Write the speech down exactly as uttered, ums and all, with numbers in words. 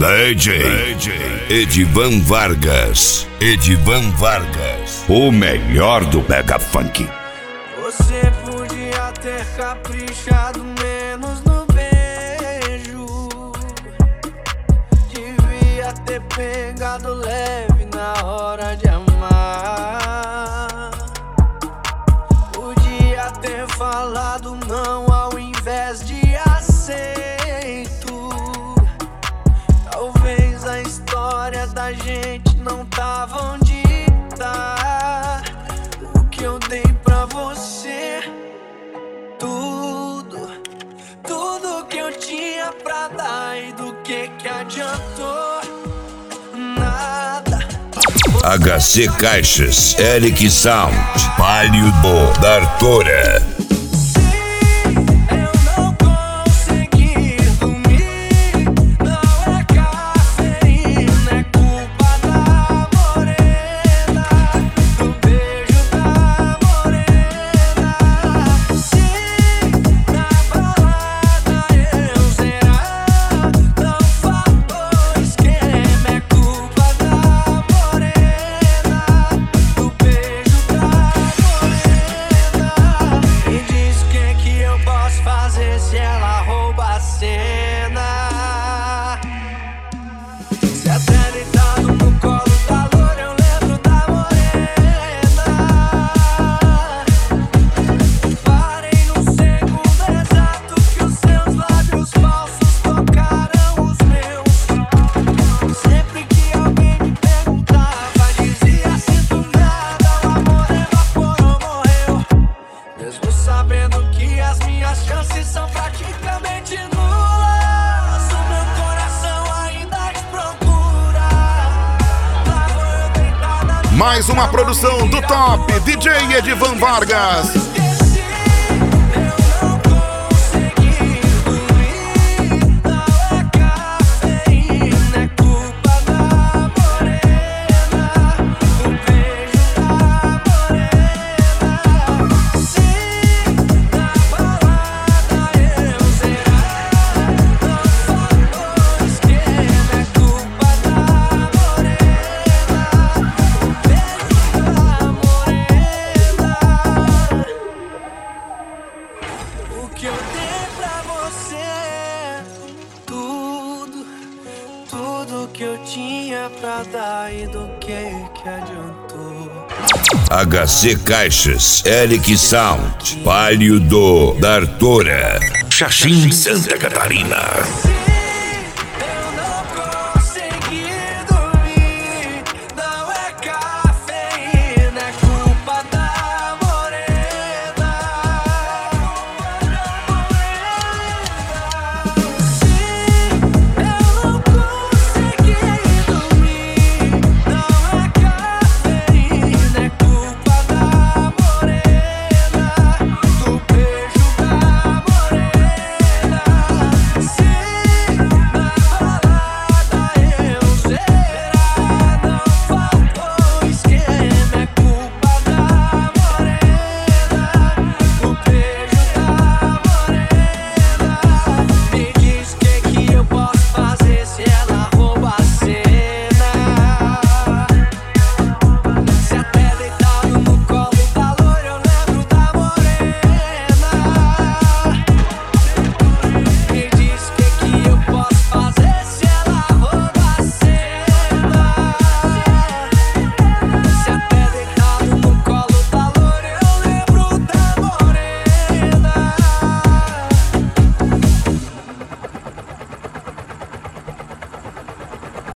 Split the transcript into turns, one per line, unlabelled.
D J Edivan Vargas. Edivan Vargas. O melhor do Mega Funk.
Você podia ter caprichado menos no beijo. Devia ter pegado leve na hora de amar. Podia ter falado não ao invés de aceito. Talvez a história da gente não tava onde tá. O que eu dei pra você, tudo, tudo que eu tinha pra dar, e do que que adiantou? Nada.
H C Caixas, Eric Sound, Palio do da Artora.
Sabendo que as minhas chances são praticamente nulas, o meu coração ainda te procura. Lá vou eu tentar na minha
Mais uma produção do top D J Edivan Vargas.
O que eu dei pra você, tudo, tudo que eu tinha pra dar, e do que que adiantou?
H C Caixas, Eric Sound, Palio do da Artora. Xaxim, Santa Catarina.